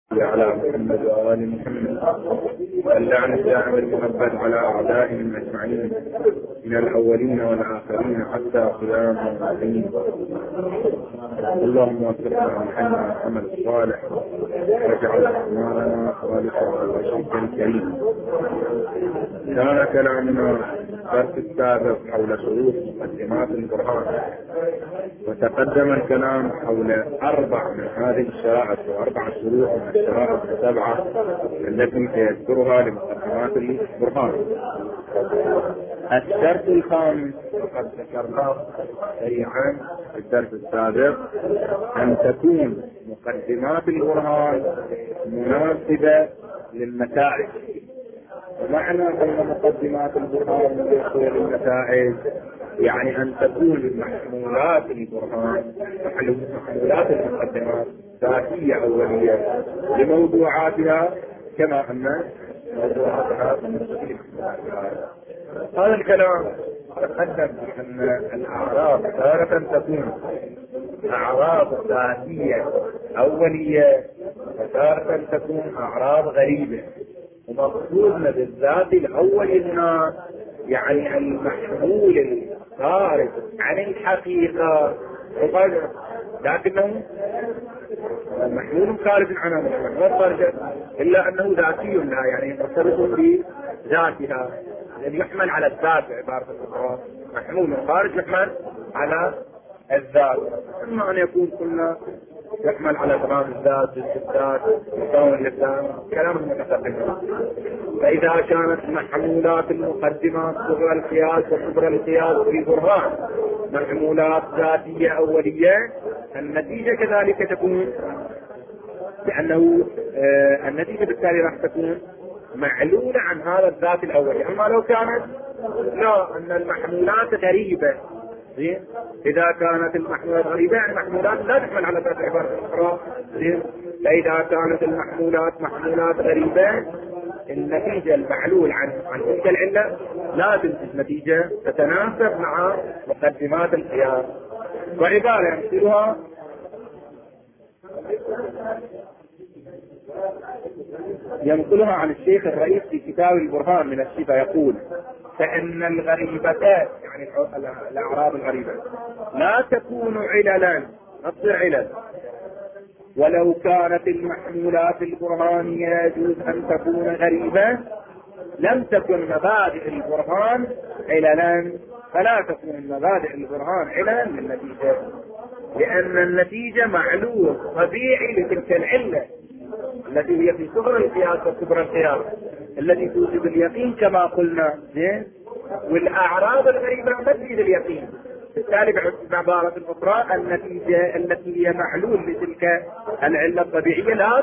على محمد وآل محمد اللعن الدائم المؤبد على أعدائهم أجمعين من الأولين والآخرين حتى قيام الدين. اللهم وفقنا محمد العمل الصالح واجعل أعمالنا خالصة وجهك الكريم. كان كلامنا الدرس السابق حول شروط مقدمات القرآن، وتقدم الكلام حول 4 من هذه الشرائط و4 شروط من الشرائط ال7 التي سيذكرها لمقدمات القرآن. الشرط الخامس وقد ذكرناه سريعا في الدرس السابق، أن تكون مقدمات القرآن مناسبة للنتائج. ومعنى أن مقدمات القرآن مناسبة للنتائج يعني أن تكون محمولات القرآن محمولات المقدمات ذاتية أولية لموضوعاتها، كما أن موضوعاتها مستقلة. هذا الكلام تقدم أن الأعراض تارة تكون أعراض ذاتية أولية وتارة تكون أعراض غريبة، ومقصودنا بالذات الأول هنا يعني المحمول الخارج عن الحقيقة، لكنه محمول خارج عنها إلا أنه ذاتي لها، يعني مرتبط بذاتها، يعني يحمل على الذات بعبارة أخرى، محمول خارج يحمل على الذات. إما أن يكون كلنا يحمل على تمام الذات، جزء الذات، مكون للذات، كلام متقدم. فإذا كانت محمولات المقدمات صغرى القياس وكبرى القياس في برهان محمولات ذاتية أولية، النتيجة كذلك تكون، لأنه النتيجة بالتالي راح تكون معلولة عن هذا الذات الأولي. أما لو كانت لا، أن المحمولات غريبة، إذا كانت المحمولات غريبة يعني محمولات لا تحمل على ذات عبارة أخرى. فإذا كانت المحمولات محمولات غريبة، النتيجة المعلول عن تلك العلة لا تنتج نتيجة تتناسب مع مقدمات القياس. وعبارة ينقلها عن الشيخ الرئيس في كتاب البرهان من الشفا، يقول: فإن الغريبتان يعني الأعراض الغريبة لا تكون عللا، نص علل، ولو كانت المحمولات البرهانية يجوز أن تكون غريبة لم تكن مبادئ البرهان عللا، فلا تكون مبادئ البرهان عللا للنتيجة، لأن النتيجة معلول طبيعي لتلك العلة التي هي في صغر القياس وكبر القياس التي توجب اليقين كما قلنا. والأعراض الغريبة تفيد اليقين. بالتالي بعبارة أخرى النتيجة التي هي معلول لتلك العلة الطبيعية لا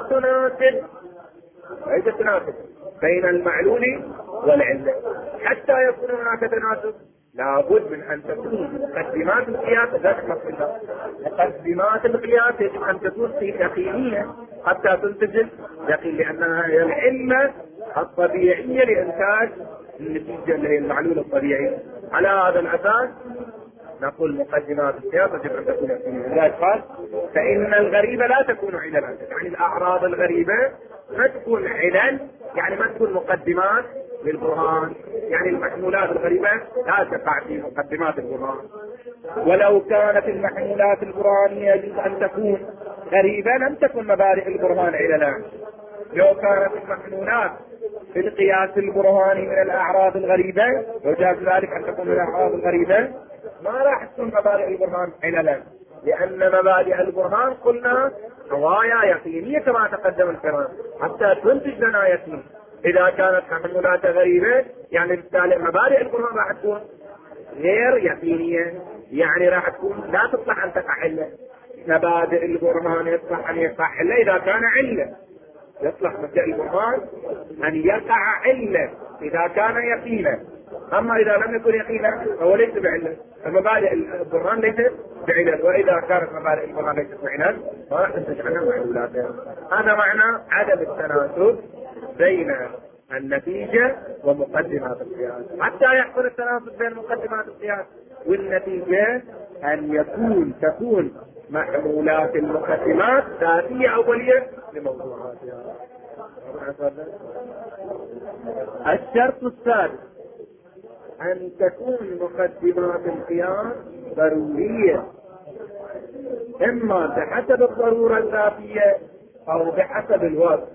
تناسب بين المعلول والعلة. حتى يكون هناك تناسب لابد من أن تكون مقدمات القياس ذات مقصودة. مقدمات القياس يجب أن تكون يقينية حتى تنتج يقين، لأنها هي العلة الطبيعية لإنتاج النتيجة اللي هي المعلول الطبيعي. على هذا الأساس نقول مقدمات القياس يجب أن تكون يقينية. لذلك قال: فإن الغريبة لا تكون عللا، يعني الأعراض الغريبة ما تكون علل، يعني ما تكون مقدمات للبرهان، يعني المحمولات الغريبة لا تقع في مقدمات البرهان. ولو كانت المحمولات البرهانية يجب أن تكون غريبة لم تكن مبادئ البرهان عللا. لو كانت المحمولات في القياس البرهاني من الأعراض الغريبة، وجاز ذلك أن تكون من الأعراض الغريبة، ما راح تكون مبادئ البرهان عللا، لأن مبادئ البرهان قلنا قوايا يقينية كما تقدم الكلام حتى تنتج لنا يقين. إذا كانت محمولات غريبة يعني بالتالي مبادئ البرهان راح تكون غير يقينية، يعني راح تكون لا تصلح أن تقع علة. مبادئ البرهان يصلح أن يقع علة إذا كان علة، يصلح مبدأ البرهان أن يقع علة إذا كان يقينا. أما إذا لم يكن يقينا فهو ليس بعلة، فمبادئ البرهان ليست بعلة، وإذا كانت مبادئ البرهان ليست بعلة فراح تنتج عنها معلولات. هذا معنى عدم التناسب بين النتيجة ومقدمات القياس. حتى يحصل التناسب بين مقدمات القياس والنتيجة أن تكون محمولات المقدمات ذاتية أولية لموضوعاتها. الشرط السادس أن تكون مقدمات القياس ضرورية، إما بحسب الضرورة الذاتية أو بحسب الوضع.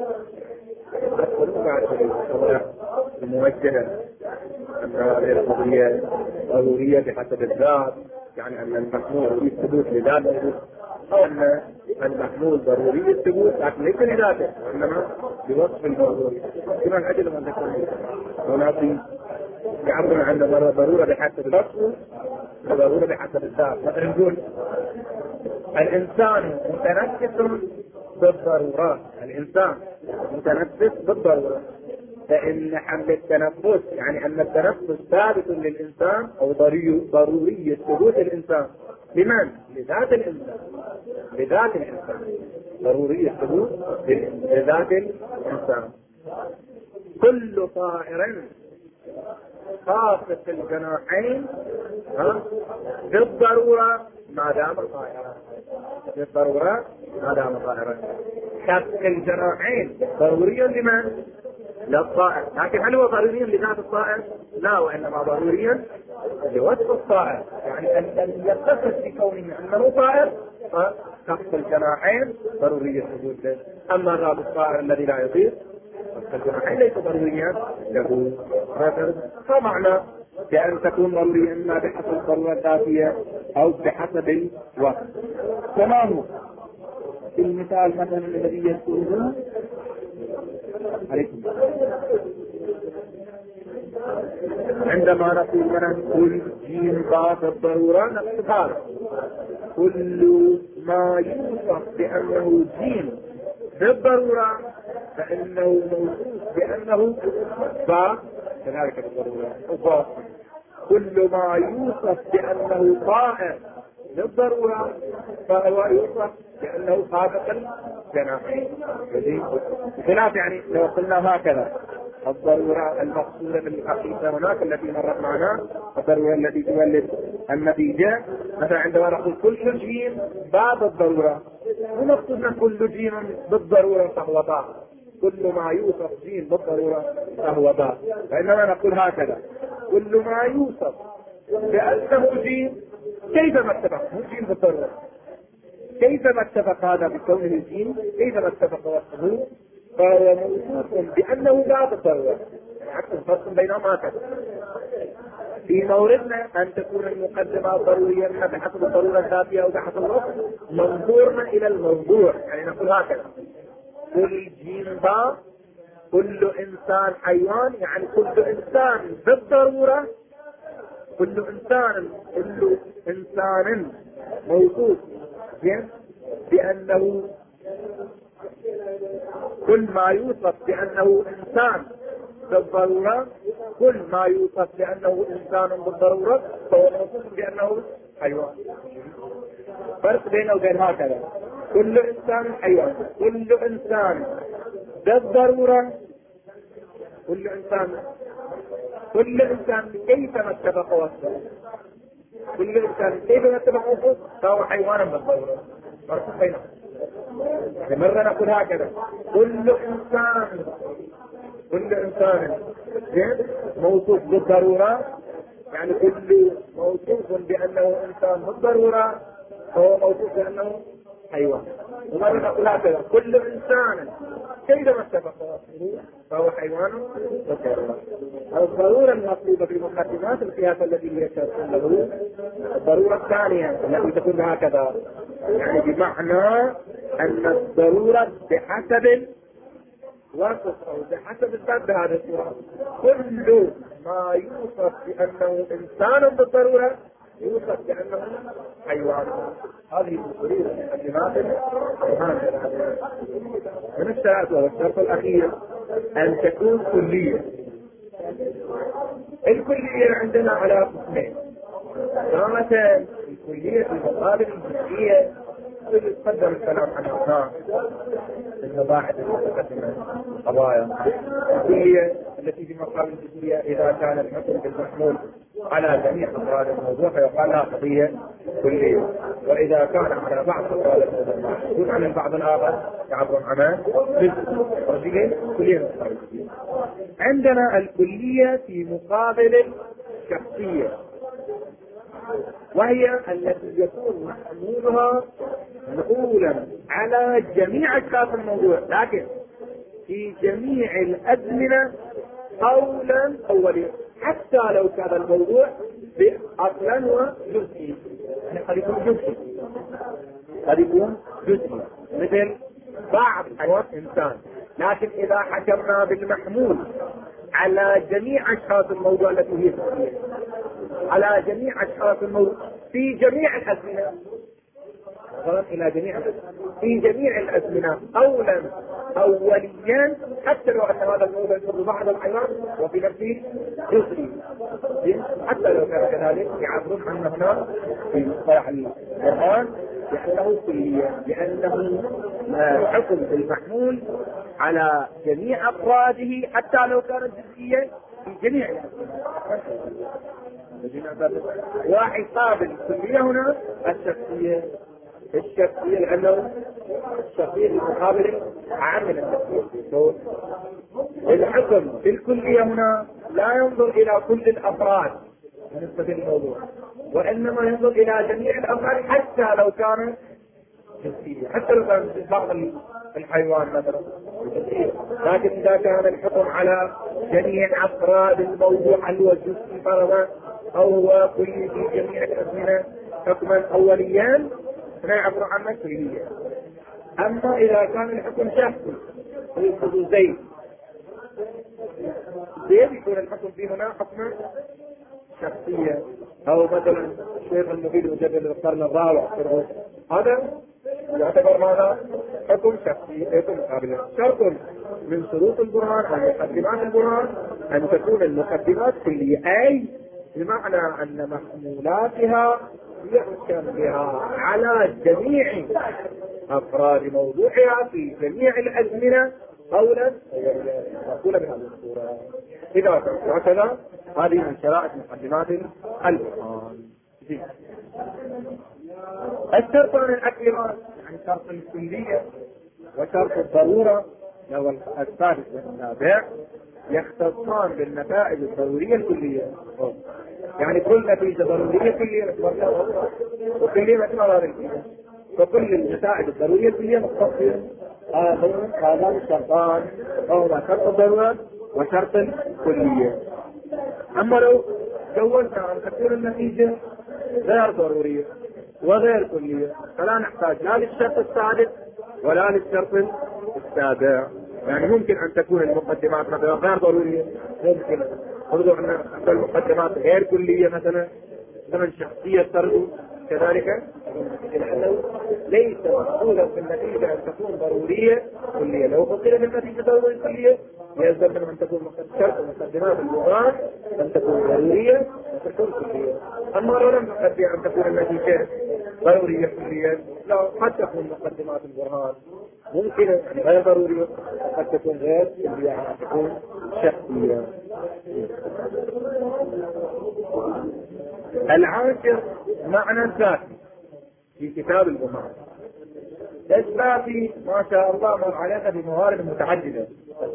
الموجهة أن هذه القضية ضرورية بحسب الذات، يعني أن المحمول في الثبوت لذاته، أو أن المحمول ضروري الثبوت لكن ليس لذاته وإنما بوصف الموضوع. كما الأجل من ذكر ونعطي يعبر عن ضرورة بحسب الوصف وضرورة بحسب الذات. مثلا نقول الإنسان متنفس بالضرورات، الإنسان متنفس بالضرورة، فإن حمل التنفس يعني أن التنفس ثابت للإنسان أو ضروري ثبوت الإنسان. لمن؟ لذات الإنسان، لذات الإنسان ضروري الثبوت لذات الإنسان. كل طائر خاصة الجناحين بالضرورة ما دام طائرا، بالضرورة ما دام طائرا. خاصة الجناحين ضروري لمن؟ للطائر، لكن هل هو ضروري لذات الطائر؟ لا، وإنما ضروري لوصف الطائر، يعني أن يتصف بكونه أنه طائر فخص الجناحين ضروري الثبوت له. أما ذات الطائر الذي لا يطير الجناحين ليس ضروريا له. فمعنى بأن تكون ضرورية إما بحسب الضرورة الذاتية أو بحسب الوقت. تمام. في المثال مثلا الذي يذكره عليكم عندما نقول مثلا كل جيم باء الضرورة نقصد هذا كل ما يوصف بأنه جيم بالضرورة فإنه موصوف بأنه باء كذلك بالضرورة. وباء كل ما يوصف بأنه طائر بالضرورة فهو يوصف بأنه خافق الجناحين. بخلاف يعني لو قلنا هكذا الضرورة المقصودة بالحقيقة هناك التي مرت معنا، الضرورة التي تولد النتيجة. مثلا عندما نقول كل جيم باب الضرورة ونقصدنا كل جيم بالضرورة فهو باء، كل ما يوصف جيم بالضرورة فهو باء. فإنما نقول هكذا كل ما يوصف بأنه جيم كيفما اتفق، مو جيم بالضرورة، كيفما اتفق هذا بكونه الجيم، كيفما اتفق وصفه فهو موصوف بأنه لا بالضرورة. عكس الفرق بينهما هكذا. في موردنا أن تكون المقدمات ضرورية بحسب الضرورة الذاتية أو بحسب الوصف، منظورنا إلى الموضوع. يعني نقول هكذا كل جيم باء كل إنسان حيوان، يعني كل إنسان بالضرورة كل إنسان موصوف بأنه كل ما يوصف بأنه إنسان بالضرورة، كل ما يوصف بأنه إنسان بالضرورة فهو موصوف بأنه حيوان. فرق بينه وبين هكذا كل إنسان حيوان، كل إنسان بالضرورة، كل إنسان كيفما اتفق وصفه، كل إنسان كيفما اتفق وصفه فهو حيوانا بالضرورة. فرق بينهم. مرة نقول هكذا كل إنسان موصوف بالضرورة، يعني كل موصوف بأنه إنسان بالضرورة فهو موصوف بأنه حيوان. ومرة نقول هكذا كل إنسان كيفما اتفق وصفه فهو حيوان بالضرورة. الضرورة المطلوبة في مقدمات القياس التي هي شرط له الضرورة الثانية التي تكون هكذا، يعني بمعنى أن الضرورة بحسب الوصف أو بحسب الذات بهذه الصورة. كل ما يوصف بأنه إنسان بالضرورة يوصف بأنه حيوان. هذه الأصول المقدمات المهمة. من الشرط والشرط الأخير أن تكون كلية. الكلية عندنا على قسمين، مثلا الكلية في مقابل الجزئية تقدم الكلام عنها في المباحث المتقدمة القضايا. الكلية التي في مقابل الجزئية إذا كان الحكم بالمحمول على جميع أفراد الموضوع فيقال لها قضية كلية، وإذا كان على بعض أفراد الموضوع يكون على البعض الآخر يعبر عنها جزء كلية. عندنا الكلية في مقابل الشخصية، وهي التي يكون محمولها نقولا على جميع أشخاص الموضوع، لكن في جميع الأزمنة قولا أوليا، حتى لو كان الموضوع أصلا وجزئي. يعني قد يكون جزئي، قد يكون جزئي مثل بعض حيوان إنسان، لكن إذا حكمنا بالمحمول على جميع أشخاص الموضوع التي هي شخصية، على جميع أشخاص الموضوع في جميع الأزمنة، إلى جميع في جميع الأزمنة قولا أوليا، حتى لو أن هذا الموضوع يصير بعض الحيوان وفي نفسه جزئي، حتى لو كان كذلك يعبرون عنه هنا في مصطلح القرآن لأنه كلية، لأنه حكم المحمول على جميع أفراده حتى لو كانت جزئية في جميع الأزمنة. واحد قابل الكلية هنا الشخصية، لأنه الشخصية المقابل عام من الشخصية. الحكم في الكلية هنا لا ينظر إلى كل الأفراد بالنسبة للموضوع، وإنما ينظر إلى جميع الأفراد حتى لو كانت جزئية، حتى لو كان بعض الحيوان مثلا جزئية. لكن إذا كان الحكم على جميع أفراد الموضوع هل هو جزئي فرضا أو هو كلي في جميع الأزمنة حكما أوليا لا يعبر عنه كلية. أما إذا كان الحكم شخصي يقول زيد يكون الحكم فيه هنا حكم شخصية، أو مثلا الشيخ المفيد مجدد القرن الرابع، هذا يعتبر ماذا؟ حكم شخصي، حكم مقابل. شرط من شروط البرهان أو مقدمات البرهان أن تكون المقدمات كلية، أي بمعنى أن محمولاتها يحكم بها على جميع أفراد موضوعها في جميع الأزمنة قولا مقولة بهذه الصورة. إذا كانت هكذا هذه من شرائط مقدمات البرهان. الشرطان الأكبران يعني شرط الكلية وشرط الضرورة لو الثالث والسابع يختصان بالنتائج الضرورية الكلية، يعني كل نتيجة ضرورية كلية وكلية مثل هذا، فكل النتائج الضرورية الكلية مختصة. هذان الشرطان هما شرط الضرورة وشرط الكلية. أما لو جوزنا أن تكون النتيجة غير ضرورية وغير كلية فلا نحتاج لا للشرط السادس ولا للشرط السابع. يعني ممكن أن تكون المقدمات مثلا غير ضرورية، ممكن برضو أن المقدمات غير كلية مثلا ثمن شخصية ترجو كذلك، لأنه ليس مقصودا في النتيجة أن تكون ضرورية كلية. لو قصد من النتيجة ضرورية كلية يلزم من أن تكون شرط مقدمات البرهان أن تكون ضرورية وتكون كلية. أما لو لم نقدر أن تكون النتيجة ضرورية كلية لا، قد تكون مقدمات البرهان ممكن غير ضرورية، قد تكون غير كلية، يعني تكون شخصية. العاشر معنى الذاتي في كتاب البرهان. الذاتي ما شاء الله مر علينا بموارد متعددة،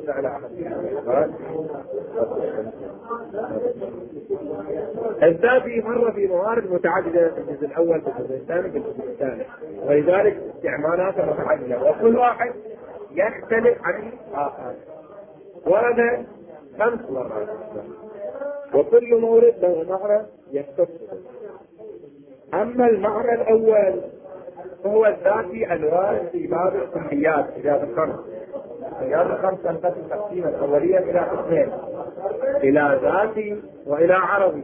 الذاتي مر في موارد متعددة في الجزء الأول في الجزء الثاني في الجزء الثاني، ولذلك استعمالات متعددة وكل واحد يختلف عن الآخر. ورد 5 مرات وكل مورد له معنى يختص. أما المعنى الأول فهو الذاتي الوارد في باب الكليات إجابة الخمس. إجابة الخمس تنقسم تقسيما أوليا إلى قسمين، إلى ذاتي وإلى عرضي.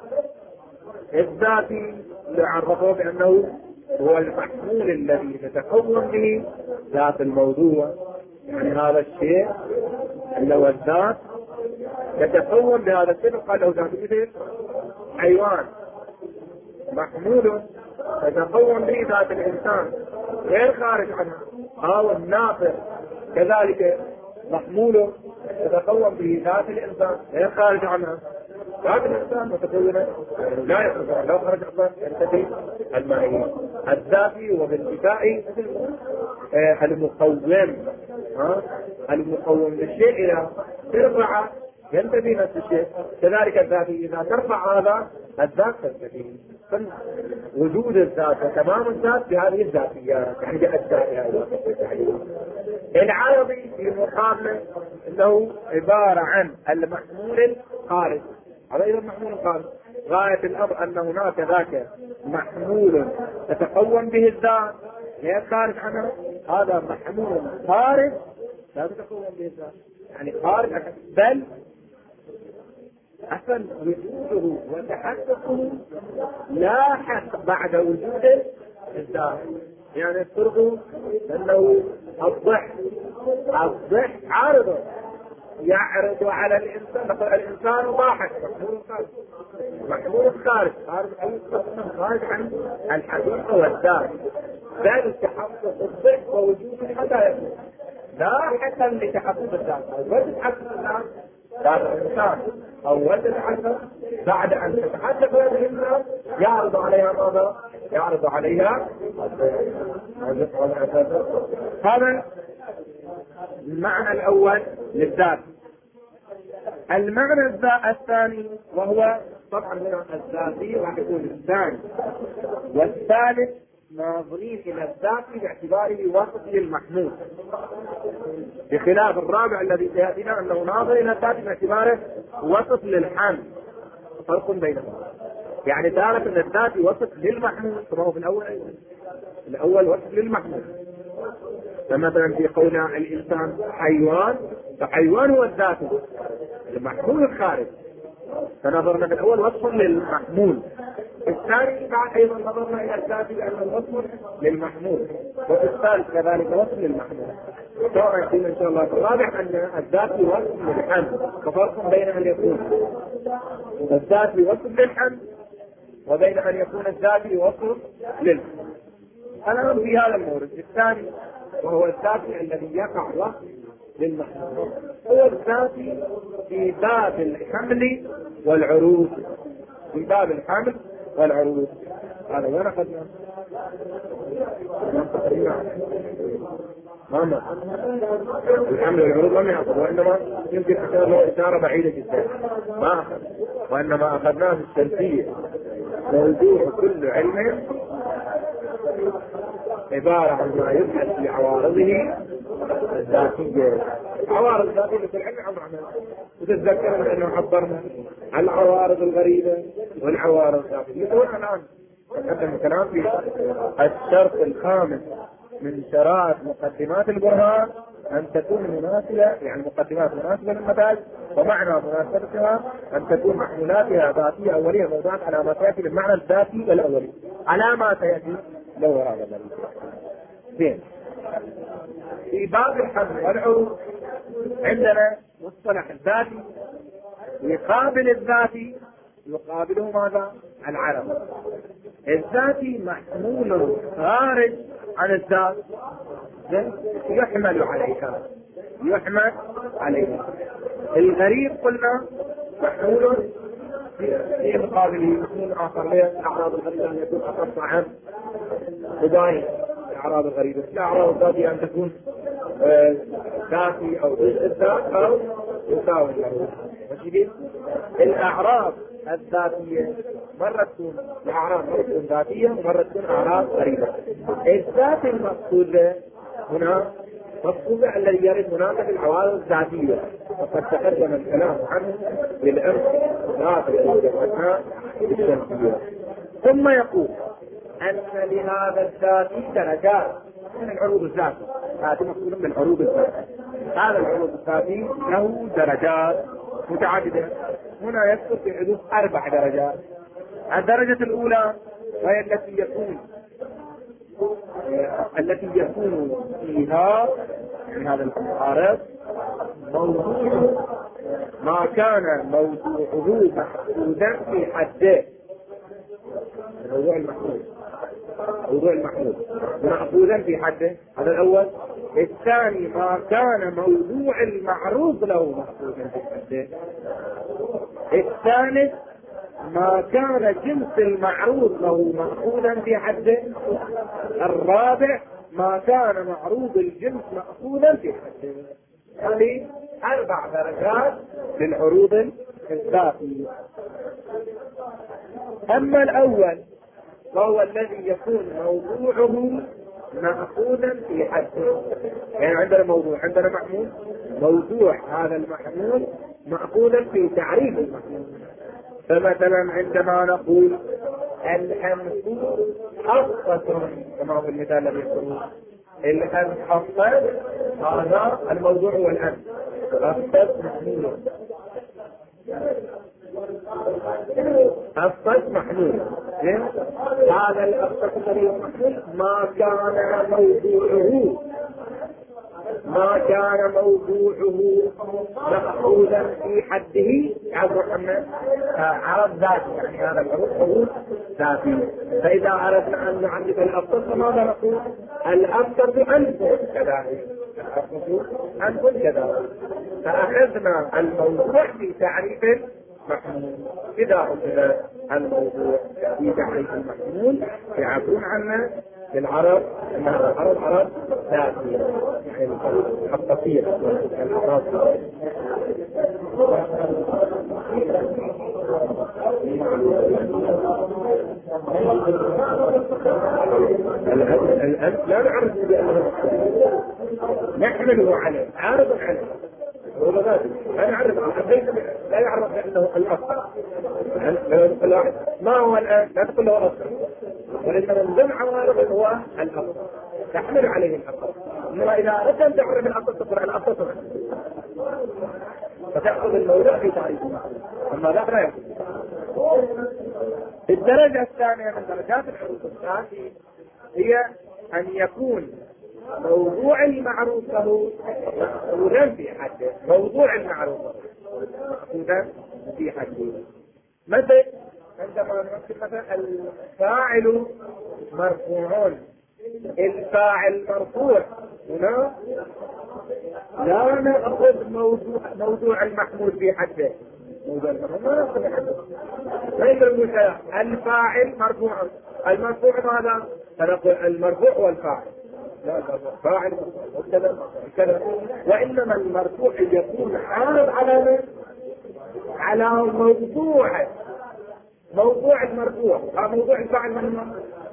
الذاتي يعرفه بأنه هو المحمول الذي تتكون به ذات الموضوع، يعني هذا الشيء اللي هو الذات يتكون بهذا الشيء قال له ذات، مثل حيوان محمول يتكون به ذات الإنسان غير خارج عنها، أو الناطق كذلك محمول يتكون به ذات الإنسان غير خارج عنها. هذا الإنسان متكونة لا يخرج، لو خرج الله ينتهي المائية. الذاتي وبالانتفاء المقوم، المقوم للشيء إذا ترفع ينتهي نفس الشيء، كذلك الذاتي إذا ترفع هذا الذات تنتهي. وجود الذات وتمام الذات بهذه الذاتيات، يعني بأجزائها. العارضي في مقابله انه عبارة عن المحمول الخارج. هذا اذا المحمول الخارج غاية الامر ان هناك ذاك محمول تتقوم به الذات غير خارج عنه، هذا محمول خارج لا تتقوم به الذات، يعني خارج عنه، بل اصلا وجوده وتحققه لاحق بعد وجود الذات. يعني الفرق انه الضحك عارض يعرض على الانسان، نقول الانسان ضاحك محمول خارج خارج عن الحقيقه والذات، بل تحقق الضحك ووجود الحدائق لاحقا لتحقق الذات. اول تحقق الذات هذا الانسان اول تتحقق بعد ان تتحقق هذه الذات يعرض عليها ماذا؟ يعرض عليها هذا المعنى الأول للذات. المعنى الثاني وهو طبعا هنا الذاتي راح يكون الثاني والثالث ناظرين إلى الذاتي باعتباره وصف للمحمول، بخلاف الرابع الذي سيأتينا أنه ناظر إلى الذاتي باعتباره وصف للحمل. فرق بينهما، يعني تعرف أن الذاتي وصف للمحمول كما هو في الأول وصف للمحمول. فمثلا في قولنا الإنسان حيوان، فحيوان هو الذات المحمول الخارج، فنظرنا في الأول وصف للمحمول. الثاني بعد أيضا نظرنا إلى الذات لأنه وصف للمحمول، وفي الثالث كذلك وصف للمحمول. سواء يقول إن شاء الله في الرابع أن الذات وصف للحمل، ففرق بين أن يكون الذات وصف للحمل وبين أن يكون الذات وصف للحمل. الآن في هذا المورد الثاني وهو الذاتي الذي يقع وصف للمحمول، هو الذاتي في باب الحمل والعروض، في باب الحمل والعروض. هذا وين أخذنا؟ ماما الحمل والعروض لم يأخذ، وإنما يمكن أشار له إشارة بعيدة جدا ما أخذ، وإنما أخذناه في السلفية. موضوع كل علم عبارة عن ما يبحث في عوارضه الذاتية. عوارض الذاتية في العلم عمرنا وتتذكر أنه عبرنا عن العوارض الغريبة والعوارض الذاتية. يقول الآن تقدم الكلام في الشرط الخامس من شرائط مقدمات البرهان أن تكون مناسبة، يعني مقدمات مناسبة للمثال، ومعنى مناسبتها أن تكون محمولاتها ذاتية أولية موضوعات على ما سيأتي بالمعنى الذاتي الأولي، على ما سيأتي لو هذا الذي في باب الحمل والعروض عندنا مصطلح الذاتي يقابل الذاتي، يقابله ماذا؟ العرض. الذاتي محمول خارج عن الذات يحمل عليها. الغريب قلنا محمول في مقابله محمول آخر له الأعراض الغريبة أن يكون أخص عن مباين الأعراض الغريبة. الأعراض الذاتية أن تكون ذاتي أو جزء الذات أو يساوي الأعراض. الأعراض الذاتية مرة تكون ذاتية ومرة تكون أعراض غريبة. الذات المقصودة هنا مقصودة الذي يرد هناك في العوارض الذاتية، وقد تقدم الكلام عنه بالأمس في الجمعة الشمسية. ثم يقول أن لهذا الذاتي درجات من العروض الذاتية. هذا مقصود من العروض الذاتية. هذا العروض الذاتي له درجات متعددة. هنا يذكر في حدود 4 درجات. الدرجة الأولى وهي التي يكون فيها من هذا العارض موضوع ما كان موضوعه محدودا في حده. موضوع المحمول مأخوذا في حده. هذا الأول الثاني ما كان موضوع المعروض له مأخوذا في حده. الثالث ما كان جنس المعروض له مأخوذا في حده. الرابع ما كان معروض الجنس مأخوذا في حده. هذه 4 درجات للعروض الذاتية. أما الأول وهو الذي يكون موضوعه مأخوذا في حده، يعني عندنا موضوع، عندنا محمول، موضوع هذا المحمول مأخوذا في تعريف المحمول. فمثلا عندما نقول الأنف حصة كما هو المثال الذي يقول الأنف حصة، هذا الموضوع هو الأنف، حصة محمول، الصيد محمول. هذا الأصل الذي محمول ما كان موضوعه مأخوذا في حده عرض ذاتي، يعني هذا العروض ذاتي. فإذا أردنا أن نعرف الأصل فماذا نقول؟ الأصل أنف كذلك، أنف كذلك. فأخذنا الموضوع في تعريف محمول. إذا أخذ الموضوع في تعريف المحمول يعبرون عنه بالعرب أن هذا العرب عرب ذاتي، يعني خطية الأعراض. الأنف لا نعرف بأنه نحمله عليه، عارض عليه، هو ذاتي. لا نعرف، لا يعرف بأنه الأصل. ما هو الآن؟ لا تقول له أصل، ولكن الجمع عارض هو الأصل، تحمل عليه الأصل. إنما إذا أردت أن تعرف الأصل تقول الأصل صنع، فتأخذ الموضوع في تعريفه. أما لا لا يكون. الدرجة الثانية من درجات الحروف الثانية هي أن يكون موضوع المعروف له مأخوذا في حده. موضوع المعروف مأخوذا في حده. مثل عندما نقول مثلا الفاعل مرفوع، الفاعل مرفوع، هنا لا نأخذ موضوع المحمول في حده. موضوع المحمول ما نأخذ في حده. ما يقول الفاعل مرفوع، المرفوع ماذا؟ فنقول المرفوع والفاعل. لا فاعل كذا، وإنما المرفوع يكون عارض على موضوع المرفوع. موضوع الفاعل من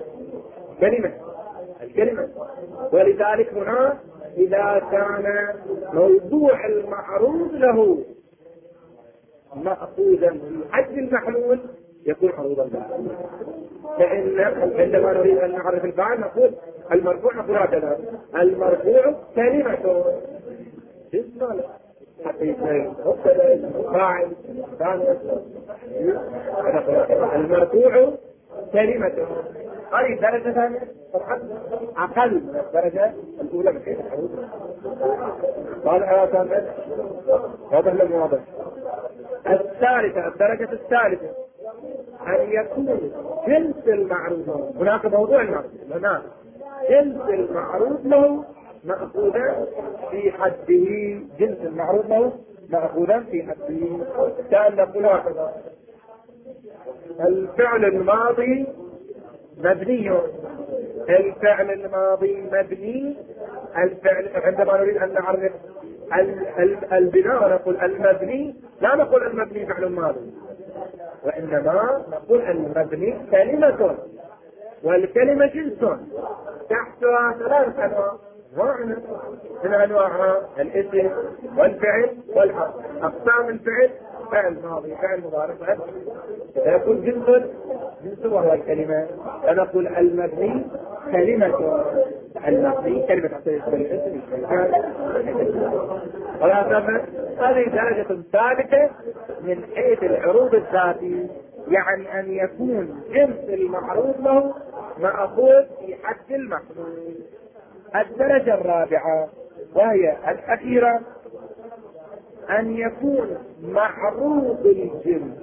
الكلمة. ولذلك هنا إذا كان موضوع المعروض له مأخوذا في حد المحلول يكون عروضا له. لأن عندما نريد أن نعرف الفاعل نقول المرفوع، نقول هكذا: المرفوع كلمة اسم حقيقي فاعل المرفوع كلمة. هذه الدرجة ثانية أقل من الدرجة الأولى من حيث الحروف. قال هذا المواضع. الثالثة، الدرجة الثالثة أن يكون جنس المعروف، هناك موضوع المعروف، هناك جنس المعروف له مأخوذا في حده. جنس المعروف له مأخوذا في حده. كأن نقول هكذا: الفعل الماضي مبني. الفعل الماضي مبني. الفعل عندما نريد أن نعرف البناء نقول المبني، لا نقول المبني فعل ماضي، وإنما نقول المبني كلمة، والكلمة جنس تحتها 3 أنواع. من أنواعها الاسم والفعل والحرف. أقسام الفعل: فعل ماضي، فعل مضارع، يكون جنس وهو الكلمة. فنقول المبني كلمة، المبني كلمة تحتها الاسم والفعل. هذه درجة ثابتة من حيث العروض الذاتي، يعني أن يكون جنس المعروض له مأخوذ في حد المحمول. الدرجة الرابعة وهي الأخيرة أن يكون معروض الجنس،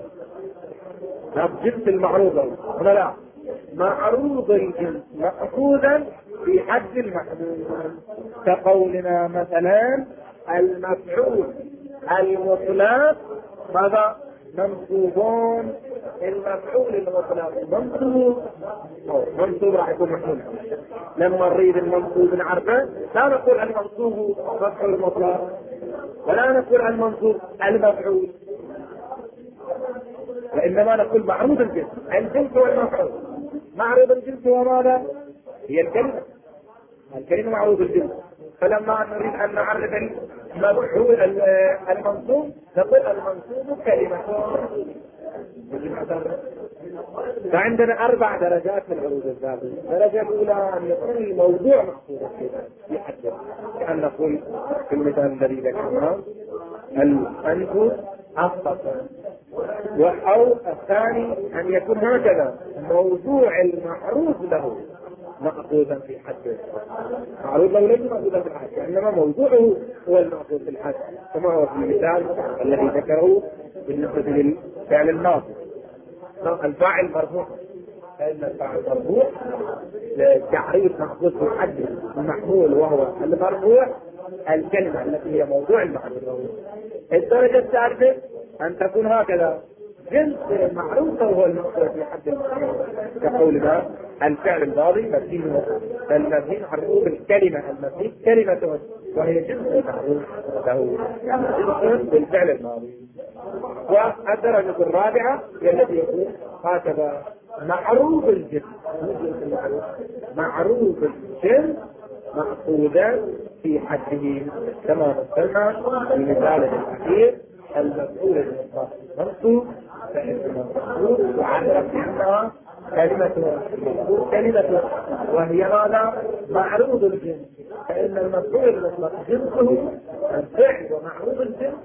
جنس المعروض هنا لا، معروض الجنس مأخوذا في حد المحمول، كقولنا مثلا المفعول المطلق ماذا؟ منصوبون. المفعول المطلق منصوب راح يكون محمول. لما نريد المنصوب نعرفه لا نقول المنصوب مفعول مطلق ولا نقول المنصوب المفعول، وإنما نقول معروض الجنس. الجنس هو المفعول، معروض الجنس هو ماذا؟ هي الكلمة. الكلمة معروض الجنس. فلما نريد أن نعرف المفعول المنصوب نقول المنصوب كلمة. فعندنا 4 درجات من عروض الذات. الدرجة الأولى أن يكون الموضوع مقصود في حده، كأن نقول في المثال الذي ذكرناه الأنف أسقط، أو الثاني أن يكون هكذا موضوع المعروض له مأخوذا في حده. معروض له ليس مأخوذا في الحد، إنما موضوعه هو المأخوذ في الحد، كما هو في المثال الذي ذكره بالنسبة للفعل الماضي. الفاعل مرفوع، فإن الفاعل مرفوع لتعريف مأخوذ في الحد المحمول وهو المرفوع الكلمة التي هي موضوع المعروض. الدرجة الثالثة أن تكون هكذا جنس المعروف هو المأخوذ في حد المحمول، كقولنا الفعل الماضي مبني، فالمبني معروف بالكلمة، المبني كلمة وهي جنس المعروف له، جنس بالفعل الماضي. والدرجة الرابعة هي التي يكون هكذا معروف الجنس، معروف الجنس مأخوذا في حده، كما مثلنا في المثال الأخير المفعول المنصوب فإنه منصوب وعرف أنها كلمة وهي ماذا؟ معروض الجنس، فإن المفعول المطلق جنسه الفعل ومعروض الجنس.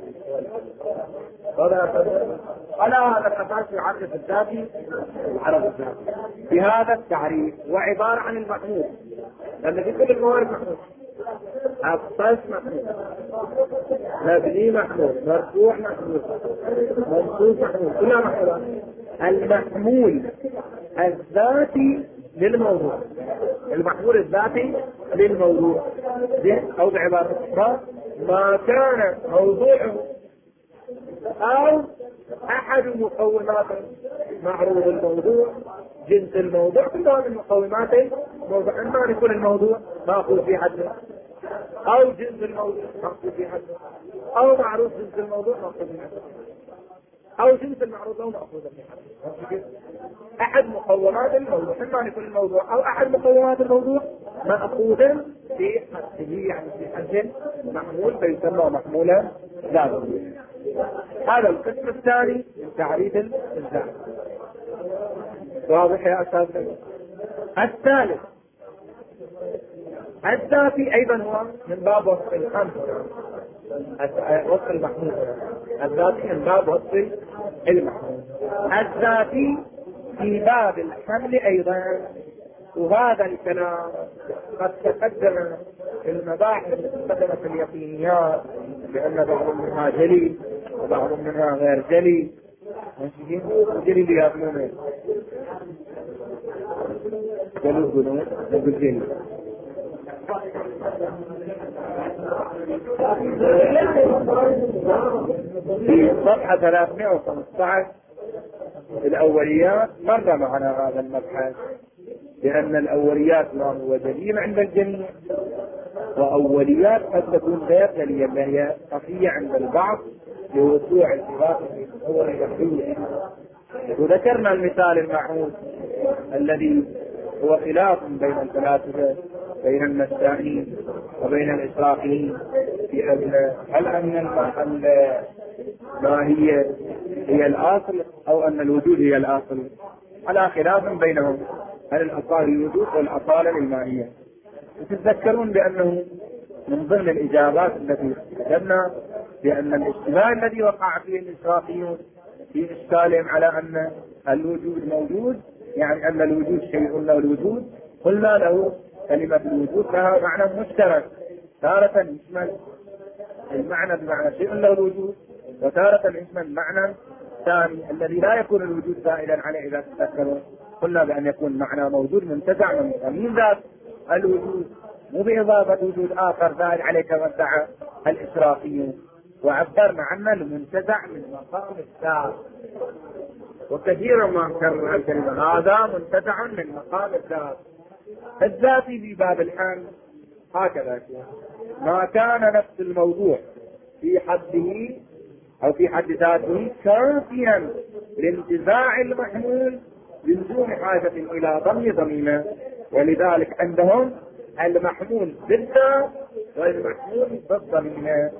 على هذا الأساس يعرف الذاتي العرب الذاتي بهذا التعريف، وعبارة عن المحمول، لأن في كل الموارد محمول، الصيف محمول، مبني محمول، مرفوع محمول، منصوب محمول، كلها محمولات. المحمول الذاتي للموضوع، المحمول الذاتي للموضوع أو بعبارة أخرى ما كان موضوعه أو أحد مقومات معروض الموضوع، جنس الموضوع، كلها من مقومات الموضوع. إما أن يكون الموضوع مأخوذ في حده، أو جنس الموضوع مأخوذ في حده، أو معروض جنس الموضوع مأخوذ في حده، أو جنس المعروض له مأخوذ في حده. أحد مقومات الموضوع، إما أن يكون الموضوع أو أحد مقومات الموضوع مأخوذا في حده، يعني في حد محمول فيسمى محمولا ذاتيا. هذا القسم الثاني من تعريف الذات. واضح يا أستاذ؟ الثالث الذاتي أيضا هو من باب وصف الخمس، وصف المحمول. الذاتي من باب وصف المحمول. الذاتي في باب الحمل أيضا، وهذا الكلام قد تقدم في المباحث المقدمة في اليقينيات، لأن بعض منها جلي وبعض منها غير جلي. جلي اللي يأمونه جلو جنون نقول جلي. في صفحة 315 الأوليات مر معنا هذا المبحث، لأن الأوليات ما هو دليل عند الجميع، وأوليات قد تكون غير جلية، وهي خفية عند البعض لوقوع الخلاف في تصور الوحيد. وذكرنا المثال المعروف الذي هو خلاف بين الفلاسفة، بين النسائيين وبين الإشراقيين، في هل أن ما هي الأصل أو أن الوجود هي الأصل، على خلاف بينهم، هل الأصال الوجود والأصالة للماهية. وتتذكرون بأنه من ضمن الإجابات التي كتبنا بأن الاشتباه الذي وقع فيه الإشراقيون في إشكالهم على أن الوجود موجود، يعني أن الوجود شيء له الوجود، قلنا له كلمة الوجود لها معنى مشترك، تارة يشمل المعنى بمعنى شيء له الوجود، وتارة يشمل المعنى الثاني الذي لا يكون الوجود زائدا عليه. إذا تذكرون قلنا بأن يكون معنى موجود منتزع من ذات، الوجود، مو بإضافة وجود آخر زائد عليه كما ادعى الإشرافيون. وعبرنا عنه المنتزع من مقام الذات، وكثيرا ما نكرر الكلمة هذا منتزع من مقام الذات. الذاتي في باب الحمل هكذا ما كان نفس الموضوع في حده أو في حد ذاته كافيا لانتزاع المحمول من دون حاجة إلى ضم ضميمة. ولذلك عندهم المحمول بالذات والمحمول بالضميمة.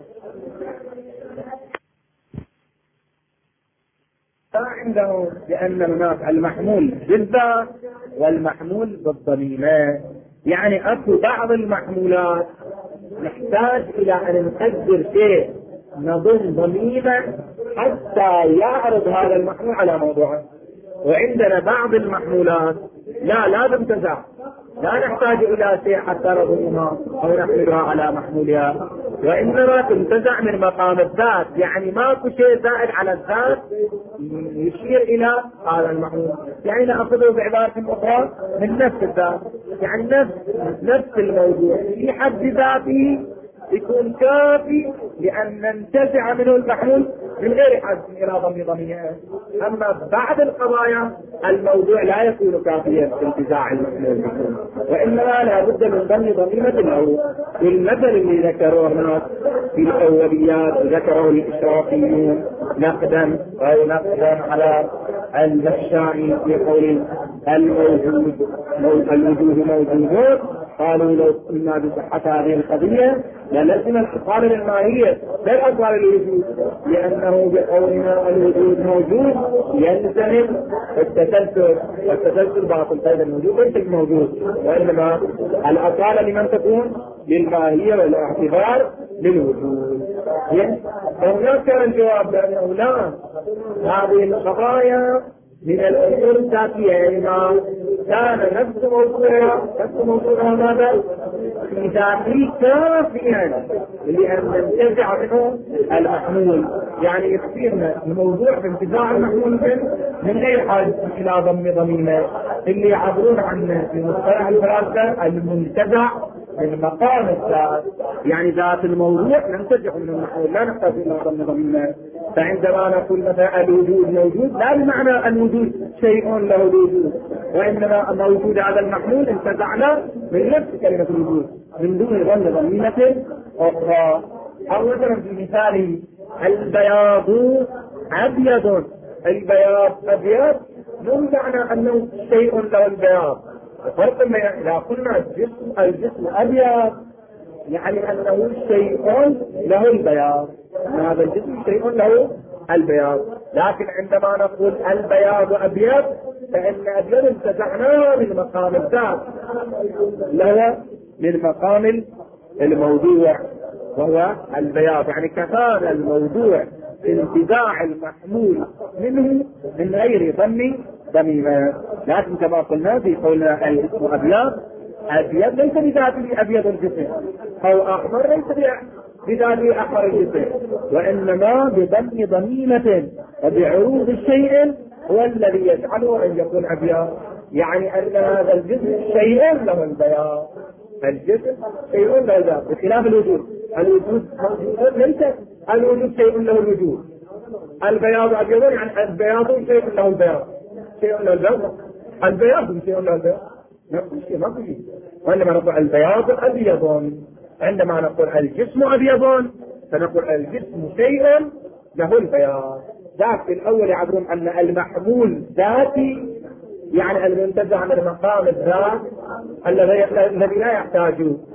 عندهم لأن هناك المحمول بالذات والمحمول بالضميمة، يعني أكو بعض المحمولات نحتاج إلى أن نقدر شيء نضم ضميمة حتى يعرض هذا المحمول على موضوعه، وعندنا بعض المحمولات لا تنتزع، لا نحتاج إلى شيء حتى نضمها أو نحملها على محمولها، وإنما تنتزع من مقام الذات، يعني ماكو شيء زائد على الذات يشير إلى هذا المحمول. يعني نأخذه بعبارة أخرى من نفس الذات، يعني نفس الموضوع في حد ذاته يكون كافي لأن ننتزع منه المحمول من غير حاجة إلى ضم ضميمة. أما بعد القضايا الموضوع لا يكون كافيا في انتزاع المحمول، وإنما لا بد من ضم ضميمة له. والمثل اللي ذكروه هناك في الأوليات ذكره الإشرافيون نقدا على المشاعي في قول الوجوه موجودون، قالوا لو كنا بصحة هذه القضية للزم الأصال للماهية لا الأصال للوجود، لأنه بقولنا الوجود موجود يلزم التسلسل باطل. طيب الوجود ليس موجود، وإنما الأصالة لمن تكون للماهية والاعتبار للوجود. فهناك كان الجواب بأنه لا، هذه القضايا من الأصول الذاتية، يعني ما كان نفس موضوعها ماذا في ذاته كافيا لأن ننتزع منه المحمول، يعني يكفينا الموضوع بانتزاع المحمول من غير حاجة إلى ضم ضميمة. اللي يعبرون عنه في مصطلح الفلاسفة المنتزع من مقام الذات، يعني ذات الموضوع ننتزع منه المحمول لا نحتاج إلى ضم ضميمة. فعندما نقول مثلا الوجود موجود لا بمعنى الوجود شيء له وجود، وإنما موجود هذا المحمول انتزعنا من نفس كلمة الوجود من دون ضم ضميمة أخرى. أو مثلا في مثال البياض أبيض، البياض أبيض مو معنى أنه شيء له البياض، فرق إذا قلنا الجسم أبيض يعني أنه شيء له البياض، هذا الجسم شيء له البياض. لكن عندما نقول البياض أبيض فإن أبيض انتزعناه من مقام الذات له من مقام الموضوع وهو البياض، يعني كفان الموضوع انتزاع المحمول منه من غير ضم ضميمة. لكن كما قلنا في قولنا الجسم أبيض ليس بذاته أبيض الجسم، أو أحمر ليس بذاته أحمر الجسم، وإنما بضم ضميمة وبعروض الشيء هو الذي يجعله أن يكون أبيض، يعني أن هذا الجسم شيء له البياض، الجسم شيء له البياض بخلاف الوجود. الوجود موجود ليس الوجود شيء له الوجود، البياض أبيض يعني البياض شيء له البياض، شيء له البياض، البياض شيء له البياض نفس الشيء ما في. وعندما نقول البياض أبيض، عندما نقول الجسم أبيض فنقول الجسم شيء له البياض. ذاك في الأول يعبرون أن المحمول ذاتي، يعني المنتزع من مقام الذات الذي لا يحتاج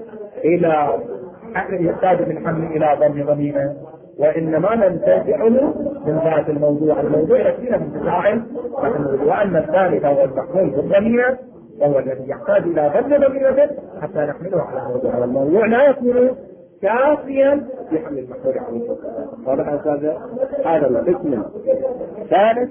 من حمل إلى ضم ضميمة، وإنما ننتزعه من ذات الموضوع يكفينا من انتزاع المحمول. وأن الثالث هو المحمول بالضميمة وهو الذي يحتاج إلى ضم ضميمة حتى نحمله على موضوع، والموضوع لا يكون كافيا يحمل المحمول عليه. واضح هذا القسم الثالث.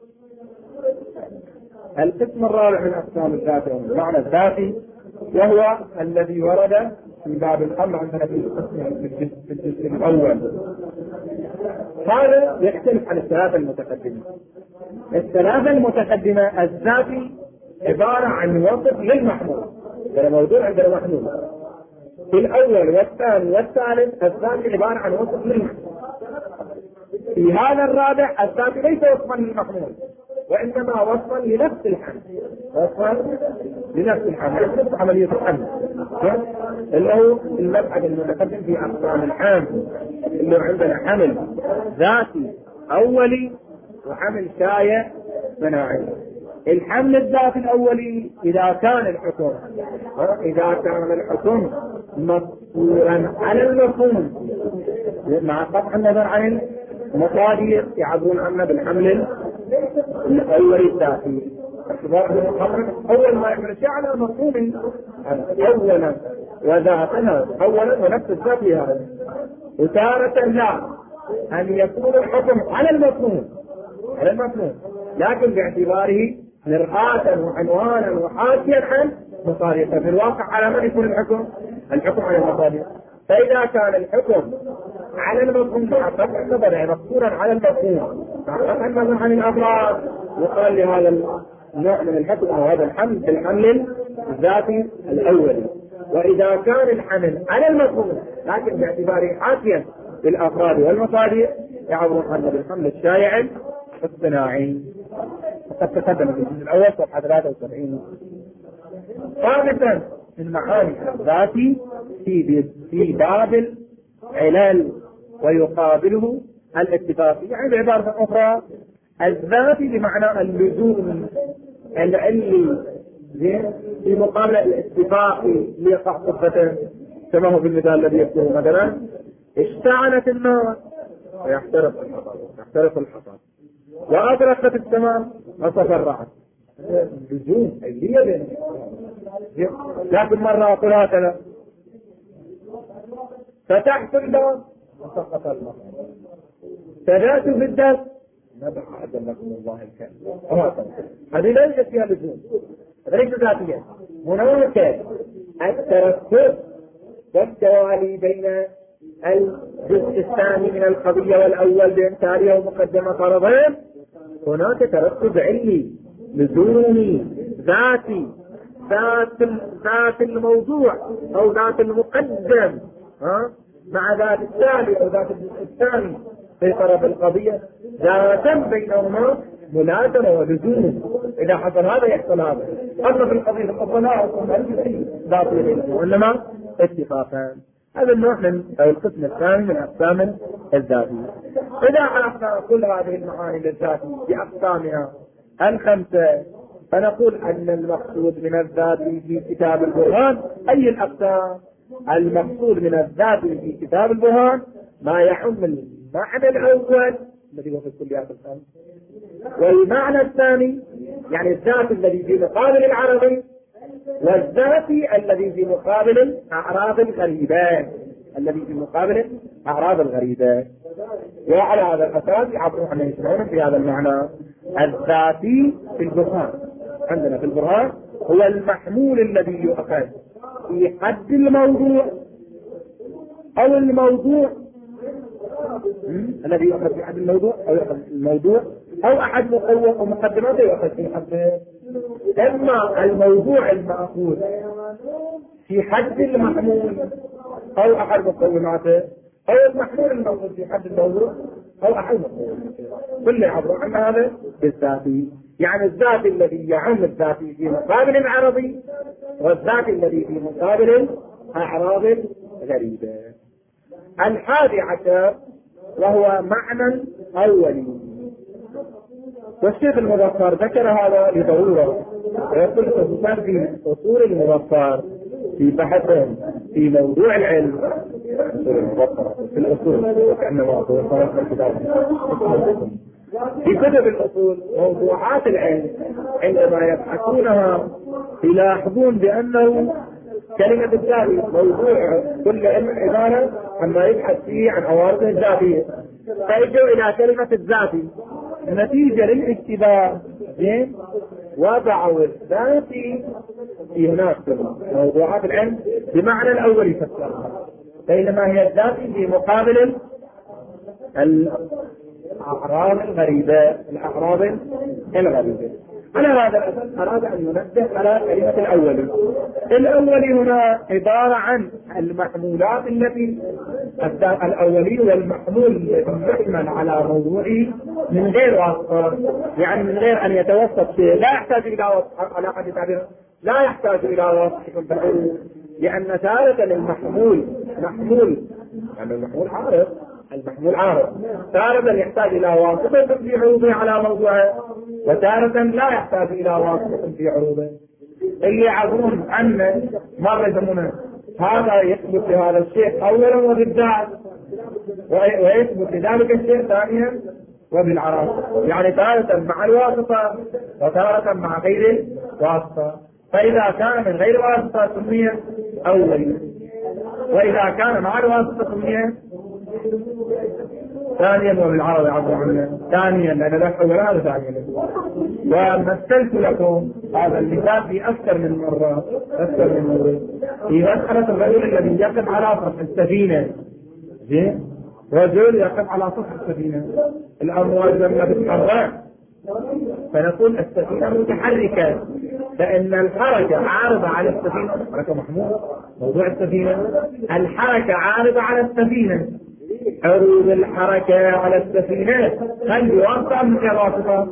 القسم الرابع من أقسام الذات المعنى الذاتي، وهو الذي ورد في باب الأمر عندنا في الجزء الأول. هذا يختلف عن الثلاثة المتقدمة. الثلاثة المتقدمة الذاتي عبارة عن وصف للمحمول، عندنا موضوع عندنا محمول. في الأول والثاني والثالث الثاني عبارة عن وصف للمحمول. في هذا الرابع الثاني ليس وصفا للمحمول وإنما وصفا لنفس الحمل. وصفا لنفس الحمل، نفس عملية الحمل اللي هو المبحث المتقدم في أقسام الحمل، اللي عندنا حمل ذاتي أولي وحمل شائع صناعي. الحمل الذاتي الأولي إذا كان الحكم مقصورا على المفهوم مع قطع النظر عن المصادر يعبرون عنه بالحمل الأولي الذاتي. أول ما يحمل شيء على مفهوم أولا وذاتنا أولا ونفس الذات هذا، وتارة لا أن يكون الحكم على المفهوم لكن باعتباره مرآة وعنوانا وحاشيا عن مصادر. ففي الواقع على من يكون الحكم على المصادر. فإذا كان الحكم على المفهوم مع قطع النظر يعني مقصورا على المفهوم مع قطع النظر عن الأفراد، يقال لهذا النوع من الحكم أو هذا الحمل بالحمل الذاتي الأولي. وإذا كان الحمل على المفهوم لكن باعتباره حاشيا بالأفراد والمصادر يعبرون عنه بالحمل الشائع الصناعي. وقد تقدم في الجزء الأول صفحة 73. خامسا المعاني الذاتي في باب العلل ويقابله الاتفاقي، يعني بعبارة أخرى الذاتي بمعنى اللزوم العلي في مقابل الاتفاقي ليقع صفته، كما هو في المثال الذي يذكره مثلا اشتعلت النار ويحترق الحطب وأدركت السماء وتفرعت. لزوم علية لكن مرة أقول هكذا فتحت الباب وسقط المطر، تجاوزت في الدرس نبع أدلكم الله الكلام. هذه ليست فيها لزوم، هذا ليس ذاتيا. هناك الترتب والتوالي بين الجزء الثاني من القضية والأول بإمثالها ومقدمة فرضين. هناك ترتب علمي لزومي ذاتي ذات الموضوع أو ذات المقدم مع ذات الثاني أو ذات الجزء الثاني في طرف القضية، ذاتا بينهما ملازمة ولزوم. إذا حصل هذا يحصل هذا. أما في القضية الأولى ذاتي بينهما وإنما اتفاقا. هذا النوع من أو القسم الثاني من أقسام الذاتية. إذا عرفنا كل هذه المعاني للذاتية بأقسامها الخمسة فنقول أن المقصود من الذات في كتاب البرهان أي الأقسام؟ المقصود من الذات في كتاب البرهان ما يحمل المعنى الأول الذي هو في الكليات الخمس، والمعنى الثاني يعني الذات الذي في مقابل العربي، والذاتي الذي في مقابل الأعراض الغريبة وعلى هذا الأساس يعبرون عنه يسمعون في هذا المعنى. الذاتي في البرهان عندنا في البرهان هو المحمول الذي يؤخذ في حد الموضوع أو الموضوع الذي يؤخذ في حد الموضوع أو يؤخذ الموضوع أو أحد مقدماته يؤخذ في حد. إما الموضوع المأخوذ في حد المحمول أو أحد مقوماته، أو المحمول المأخوذ في حد الموضوع أو أحد مقوماته. كل يعبر عن هذا بالذاتي، يعني الذات الذي يعم الذاتي في مقابل العربي والذات الذي في مقابل الأعراض الغريبة. 11 وهو معنى أولي. والشيخ المظفر ذكر هذا لضرورة، ويقول خصوصا في أصول المظفر في بحث في موضوع العلم في الأصول وكأنما في كتب الأصول موضوعات العلم عندما يبحثونها يلاحظون بأنه كلمة الذاتي موضوع كل علم عبارة عما يبحث فيه عن عوارضه الذاتية، فيجوا إلى كلمة الذاتي نتيجة للاشتباه وضعوا الذاتي في هناك موضوعات العلم بمعنى الأول يفسرها، بينما هي الذاتي في مقابل الأعراض الغريبة. على هذا الأساس أراد أن ينبه على كلمة الأولي. الأولي هنا عبارة عن المحمولات التي الأولي والمحمول الذي يحمل على موضوعه من غير واسطة، يعني من غير أن يتوسط شيء، لا يحتاج إلى واسطة على حد تعبيره، لا يحتاج إلى واسطة، لأن تارة المحمول محمول، يعني المحمول عارض، المحمول عارض تارة يحتاج إلى واسطة في عروضه على موضوعه، وتارة لا يحتاج إلى واسطة في عروضه. اللي يعبرون عنه مرة يسمونه هذا يثبت لهذا الشيء أولا وبالذات، ويثبت لذلك الشيء ثانيا وبالعراض، يعني تارة مع الواسطة وتارة مع غير الواسطة. فإذا كان من غير واسطة سمي أولي، وإذا كان مع الواسطة سمي ثانيا وبالعرض عبر عنه ثانيا، لأن لا حول هذا ثانيا. ومثلت لكم هذا المثال في أكثر من مرة، في مسألة الرجل الذي يقف على سطح السفينة، رجل يقف على سطح السفينة، الأمواج لما تتحرك فنقول السفينة متحركة، فإن الحركة عارضة على السفينة، حركة محمول موضوع السفينة، الحركة عارضة على السفينة، عروض الحركة على السفينة هل بواسطة أم غير واسطة؟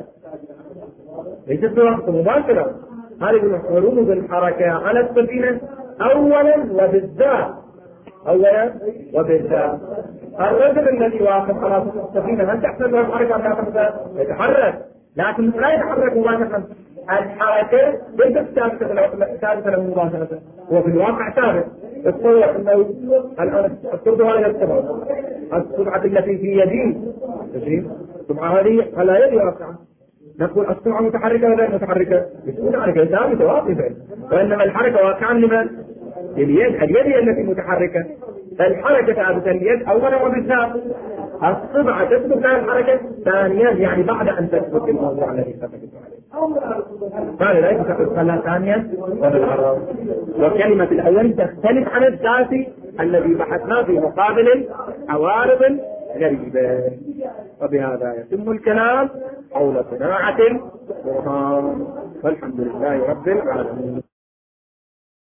ليست بواسطة مباشرة، هذه عروض الحركة على السفينة أولا وبالذات، أولا وبالذات. الرجل الذي واقف على السفينة هل تحصل له الحركة أم لا تحصل؟ يتحرك، لكن لا يتحرك مباشرة، الحركة ليست ثابتة له مباشرة، هو في الواقع ثابت. تصور انه الان السرعه هذه السرعه التي في يدي، السرعه هذه على يدي واقعه، نقول السرعه متحركه ولا متحركه؟ متحركه ثابته واقفه، وانما الحركه واقعه لمن؟ لليد، اليد التي متحركه، فالحركه ثابته اليد اولا وبالذات، السرعه تثبت لها الحركه ثانيا، يعني بعد ان تثبت الموضوع الذي ثبتت عليه. قال لا يثبت لها ثانيا وبالعرض. وكلمة الأول تختلف عن الذاتي الذي بحثناه في مقابل عوارض غريبة. وبهذا يتم الكلام حول صناعة القرآن، والحمد لله رب العالمين.